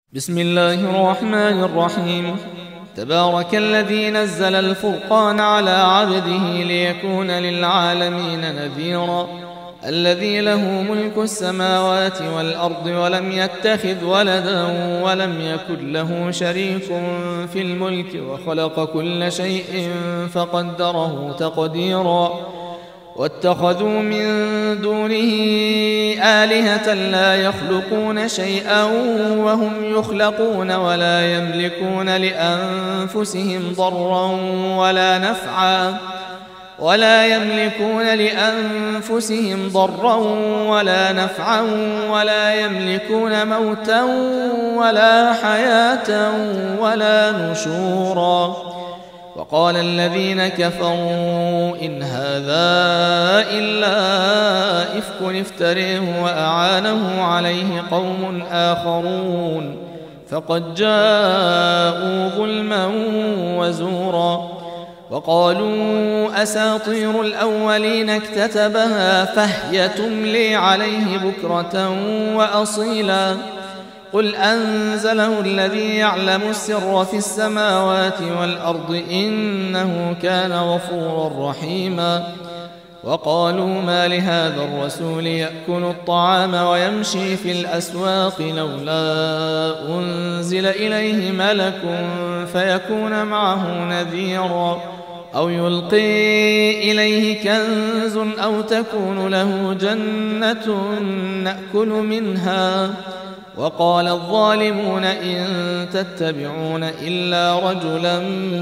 بسم الله الرحمن الرحيم. تبارك الذي نزل الفرقان على عبده ليكون للعالمين نذيرا. الذي له ملك السماوات والأرض ولم يتخذ ولدا ولم يكن له شريك في الملك وخلق كل شيء فقدره تقديرا. واتخذوا من دونه آلهة لا يخلقون شيئا وهم يخلقون ولا يملكون لأنفسهم ضرا ولا نفعا ولا يملكون موتا ولا حياة ولا نشورا. وقال الذين كفروا إن هذا إلا إفك افتريه وأعانه عليه قوم آخرون فقد جاءوا ظلما وزورا. وقالوا أساطير الأولين اكتتبها فهي تملي عليه بكرة وأصيلا. قل أنزله الذي يعلم السر في السماوات والأرض إنه كان غفورا رحيما. وقالوا ما لهذا الرسول يأكل الطعام ويمشي في الأسواق لولا أنزل إليه ملك فيكون معه نذيرا أو يلقي إليه كنز أو تكون له جنة نأكل منها. وقال الظالمون إن تتبعون إلا رجلا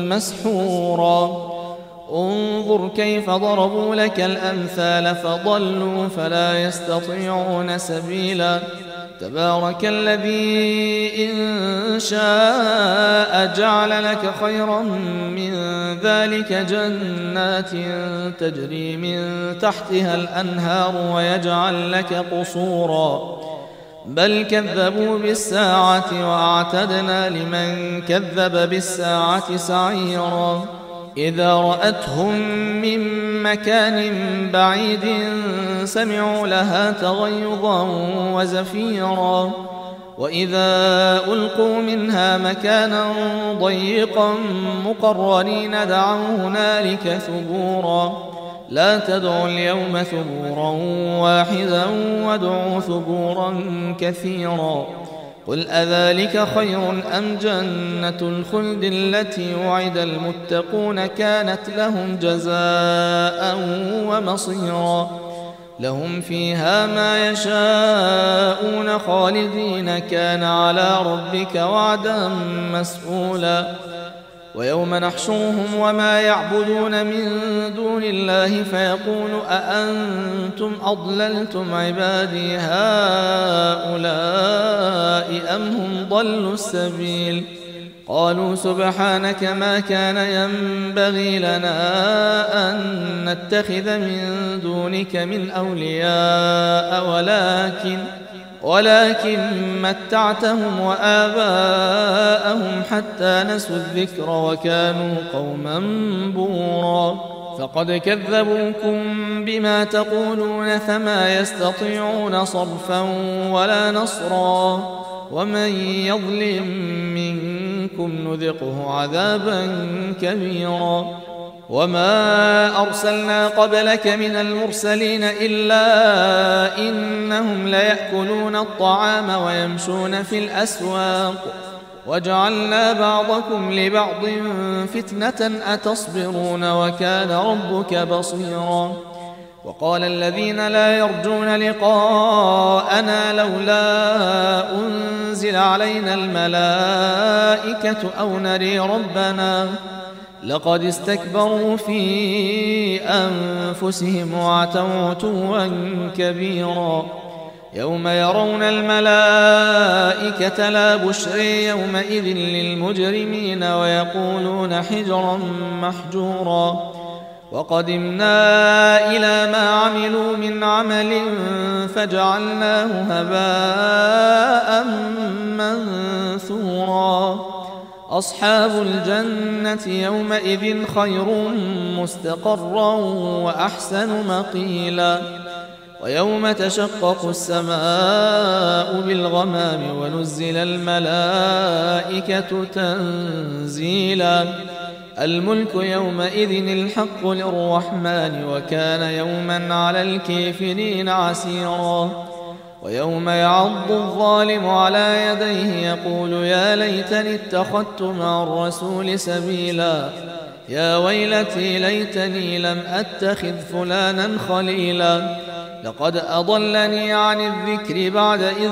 مسحورا. انظر كيف ضربوا لك الأمثال فضلوا فلا يستطيعون سبيلا. تبارك الذي إن شاء جعل لك خيرا من ذلك جنات تجري من تحتها الأنهار ويجعل لك قصورا بل كذبوا بالساعة وأعتدنا لمن كذب بالساعة سعيرا. إذا رأتهم من مكان بعيد سمعوا لها تغيظا وزفيرا. وإذا ألقوا منها مكانا ضيقا مقرنين دعوا هنالك ثبورا. لا تدعوا اليوم ثبورا واحدا وادعوا ثبورا كثيرا. قل أذلك خير أم جنة الخلد التي وعد المتقون كانت لهم جزاء ومصيرا. لهم فيها ما يشاءون خالدين كان على ربك وعدا مسئولا. ويوم نحشرهم وما يعبدون من دون الله فيقول أأنتم أضللتم عبادي هؤلاء أم هم ضلوا السبيل. قالوا سبحانك ما كان ينبغي لنا أن نتخذ من دونك من أولياء ولكن متعتهم وآباءهم حتى نسوا الذكر وكانوا قوما بورا. فقد كذبوكم بما تقولون فما يستطيعون صرفا ولا نصرا. ومن يظلم منكم نذقه عذابا كبيرا. وما أرسلنا قبلك من المرسلين إلا إنهم ليأكلون الطعام ويمشون في الأسواق وجعلنا بعضكم لبعض فتنة أتصبرون وكان ربك بصيرا. وقال الذين لا يرجون لقاءنا لولا أنزل علينا الملائكة أو نري ربنا لقد استكبروا في أنفسهم وعتوا عتوا كبيرا. يوم يرون الملائكة لا بشرى يومئذ للمجرمين ويقولون حجرا محجورا. وقدمنا إلى ما عملوا من عمل فجعلناه هباء منثورا. أصحاب الجنة يومئذ خير مستقرا وأحسن مقيلا. ويوم تشقق السماء بالغمام ونزل الملائكة تنزيلا الملك يومئذ الحق للرحمن وكان يوما على الكافرين عسيرا ويوم يعض الظالم على يديه يقول يا ليتني اتخذت مع الرسول سبيلا يا ويلتي ليتني لم أتخذ فلانا خليلا لقد أضلني عن الذكر بعد إذ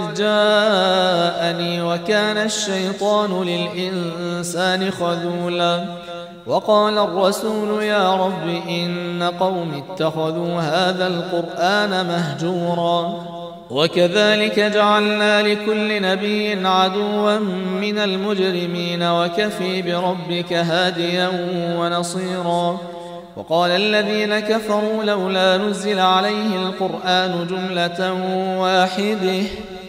جاءني وكان الشيطان للإنسان خذولا وقال الرسول يا رب إن قوم اتخذوا هذا القرآن مهجورا وكذلك جعلنا لكل نبي عدوا من المجرمين وكفي بربك هاديا ونصيرا وقال الذين كفروا لولا نزل عليه القرآن جملة واحدة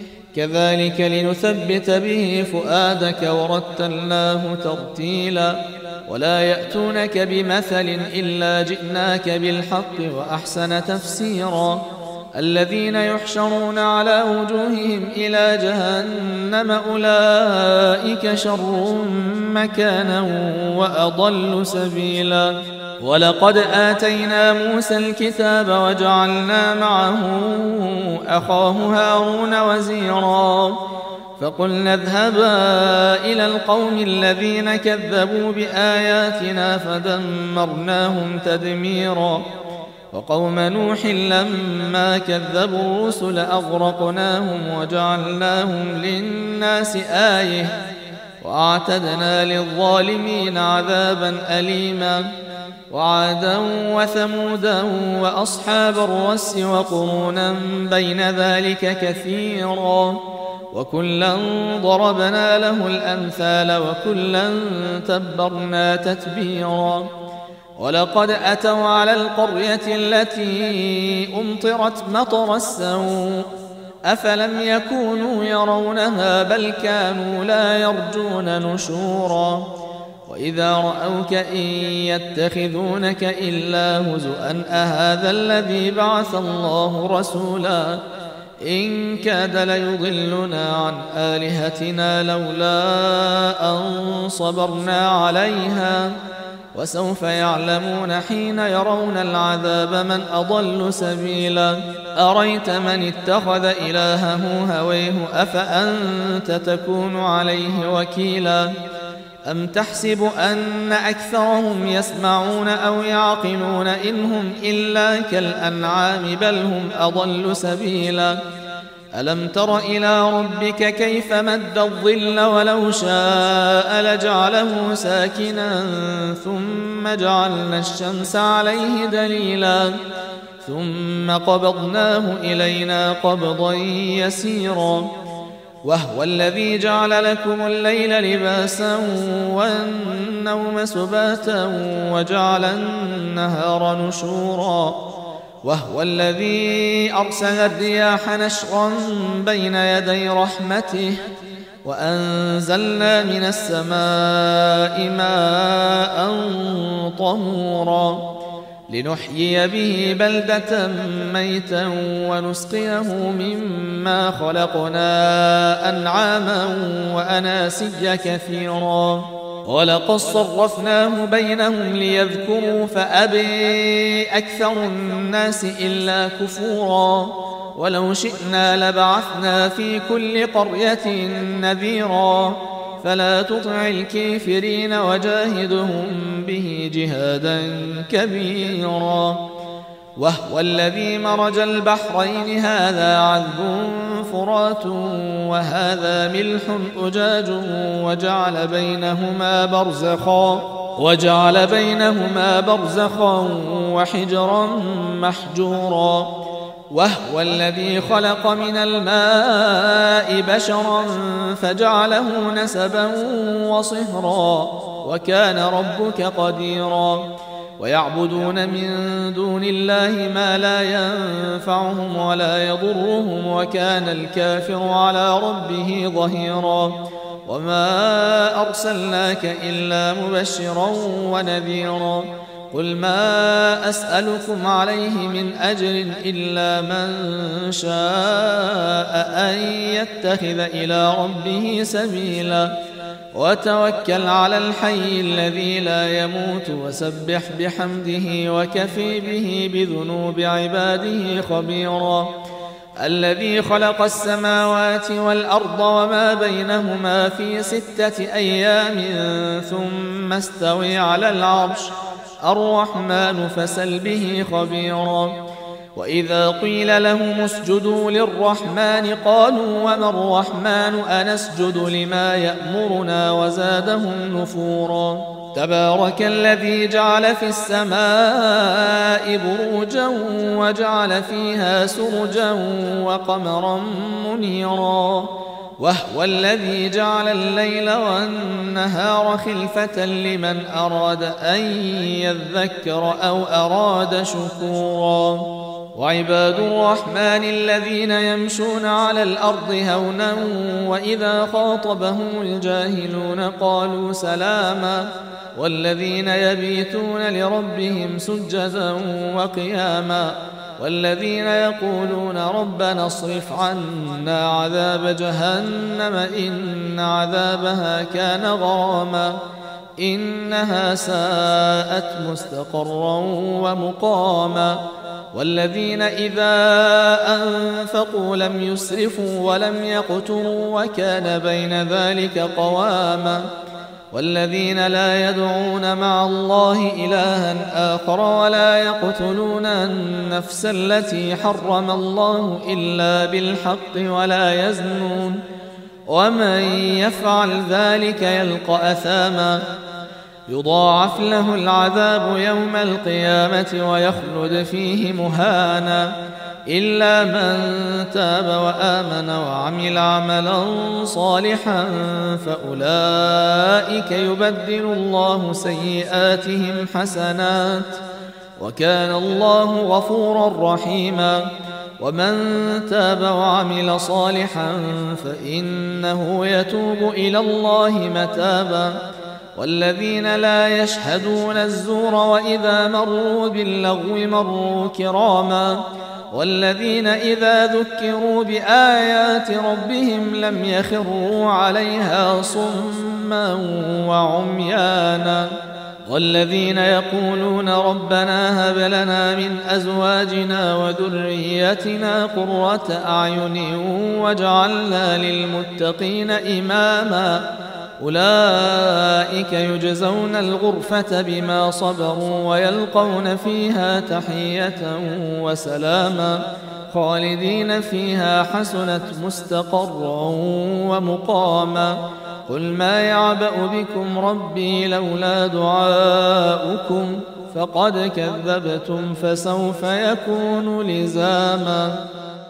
كذلك لنثبت به فؤادك ورتلناه ترتيلا ولا يأتونك بمثل إلا جئناك بالحق وأحسن تفسيرا الذين يحشرون على وجوههم إلى جهنم أولئك شر مكانا وأضل سبيلا ولقد آتينا موسى الكتاب وجعلنا معه أخاه هارون وزيرا فقلنا اذهبا إلى القوم الذين كذبوا بآياتنا فدمرناهم تدميرا وقوم نوح لما كذبوا الرسل أغرقناهم وجعلناهم للناس آية وأعتدنا للظالمين عذابا أليما وعادا وثمودا وأصحاب الرس وقرونا بين ذلك كثيرا وكلا ضربنا له الأمثال وكلا تبرنا تتبيرا ولقد أتوا على القرية التي أمطرت مطر السوء أفلم يكونوا يرونها بل كانوا لا يرجون نشورا وإذا رأوك إن يتخذونك إلا هزؤا أهذا الذي بعث الله رسولا إن كاد ليضلنا عن آلهتنا لولا أن صبرنا عليها وسوف يعلمون حين يرون العذاب من أضل سبيلا أريت من اتخذ إلهه هويه أفأنت تكون عليه وكيلا أم تحسب أن أكثرهم يسمعون أو يعقلون إنهم إلا كالأنعام بل هم أضل سبيلا ألم تر إلى ربك كيف مد الظل ولو شاء لجعله ساكنا ثم جعلنا الشمس عليه دليلا ثم قبضناه إلينا قبضا يسيرا وهو الذي جعل لكم الليل لباسا والنوم سباتا وجعل النهار نشورا وهو الذي أرسل الرياح نشرا بين يدي رحمته وأنزلنا من السماء ماء طهورا لنحيي به بلدة ميتا ونسقيه مما خلقنا أنعاما وأناسيا كثيرا ولقد صرفناه بينهم ليذكروا فأبي أكثر الناس إلا كفورا ولو شئنا لبعثنا في كل قرية نذيرا فلا تطع الكافرين وجاهدهم به جهادا كبيرا وهو الذي مرج البحرين هذا عذب فرات وهذا ملح أجاج وجعل بينهما برزخا وحجرا محجورا وهو الذي خلق من الماء بشرا فجعله نسبا وصهرا وكان ربك قديرا ويعبدون من دون الله ما لا ينفعهم ولا يضرهم وكان الكافر على ربه ظهيرا وما أرسلناك إلا مبشرا ونذيرا قل ما أسألكم عليه من أجر إلا من شاء أن يتخذ إلى ربه سبيلا وتوكل على الحي الذي لا يموت وسبح بحمده وكفي به بذنوب عباده خبيرا الذي خلق السماوات والأرض وما بينهما في 6 أيام ثم استوى على العرش الرحمن فسل به خبيرا وإذا قيل لهم اسجدوا للرحمن قالوا وما الرحمن أنسجد لما يأمرنا وزادهم نفورا تبارك الذي جعل في السماء بروجا وجعل فيها سرجا وقمرا منيرا وهو الذي جعل الليل والنهار خلفة لمن أراد أن يذكر أو أراد شكورا وعباد الرحمن الذين يمشون على الأرض هونا وإذا خاطبهم الجاهلون قالوا سلاما والذين يبيتون لربهم سجدا وقياما والذين يقولون ربنا اصرف عنا عذاب جهنم إن عذابها كان غراما إنها ساءت مستقرا ومقاما والذين إذا أنفقوا لم يسرفوا ولم يقتروا وكان بين ذلك قواما والذين لا يدعون مع الله إلها آخر ولا يقتلون النفس التي حرم الله إلا بالحق ولا يزنون ومن يفعل ذلك يلقى أثاما يضاعف له العذاب يوم القيامة ويخلد فيه مهانا إلا من تاب وآمن وعمل عملا صالحا فأولئك يبدل الله سيئاتهم حسنات وكان الله غفورا رحيما ومن تاب وعمل صالحا فإنه يتوب إلى الله متابا والذين لا يشهدون الزور وإذا مروا باللغو مروا كراما والذين إذا ذكروا بآيات ربهم لم يخروا عليها صما وعميانا والذين يقولون ربنا هب لنا من أزواجنا وذريتنا قرة أعين واجعلنا للمتقين إماما أولئك يجزون الغرفة بما صبروا ويلقون فيها تحية وسلاما خالدين فيها حسنت مستقرا ومقاما قل ما يعبأ بكم ربي لولا دعاؤكم فقد كذبتم فسوف يكون لزاما